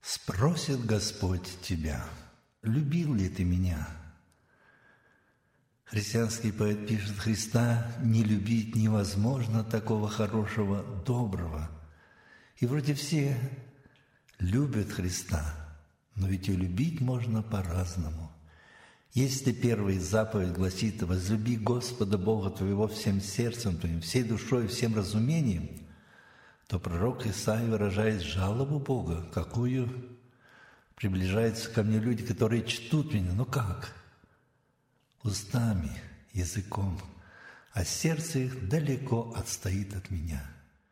Спросит Господь тебя: любил ли ты меня? Христианский поэт пишет: Христа не любить невозможно, такого хорошего, доброго. И вроде все любят Христа, но ведь и любить можно по-разному. Если первая заповедь гласит: возлюби Господа Бога твоего всем сердцем твоим, всей душой, всем разумением, то пророк Исаия выражает жалобу Бога, какую приближаются ко мне люди, которые чтут меня. Ну как? Устами, языком, а сердце их далеко отстоит от меня.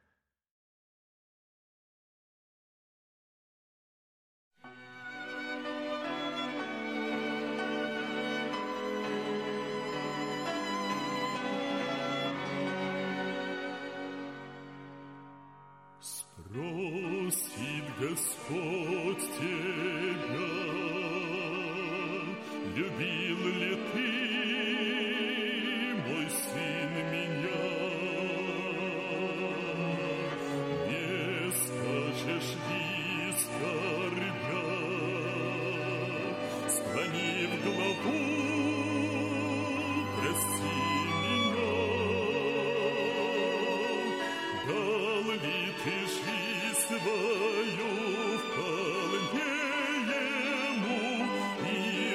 Спросит Господь тебя: любил ли ты, мой сын, меня? Не скажешь ли, скорбя, склонив главу, прости меня? Дал ли ты жизнь свою вполне ему и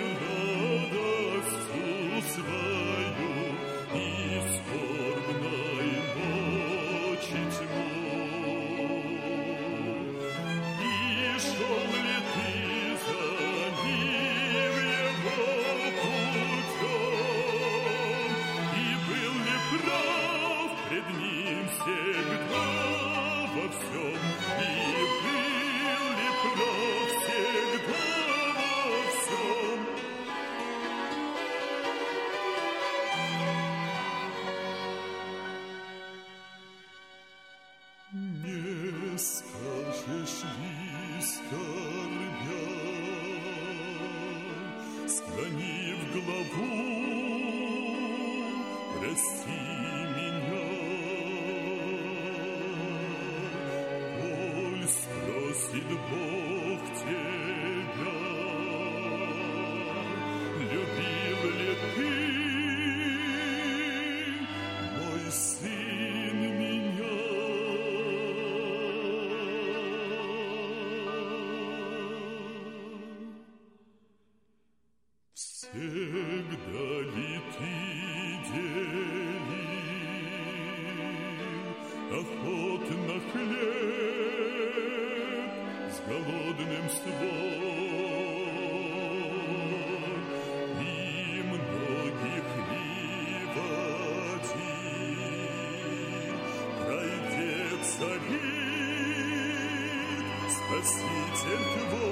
радостью свою, и скорбной ночи тьму? И шел ли ты за ним его путем, и был ли прав пред ним всегда во всем, и был ли прав всегда во всем? Не скажешь ли, скорбя, склонив главу, прости меня? Коль спросит Бог тебя: любил ли ты, мой сын, меня? Всегда ли ты делил охотно хлеб с голодным свой, и многих ли водил край, где царит Спаситель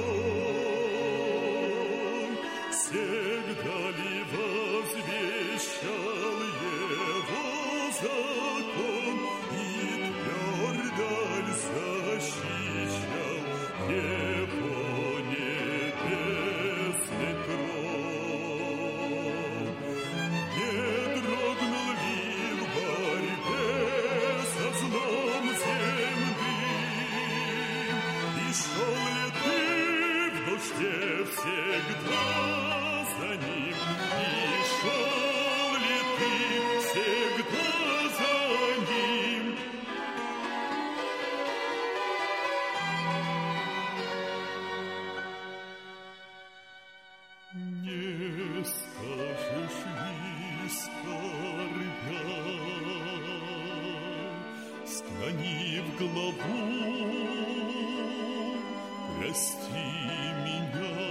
твой? Всегда ли возвещал его закон и твердо ли защищал его небесный трон? Не дрогнул ли в борьбе со злом земным, и шел ли ты в нужде всегда за ним, и шел ли ты всегда за ним? Не скажешь ли, скорбя, склонив главу, прости меня?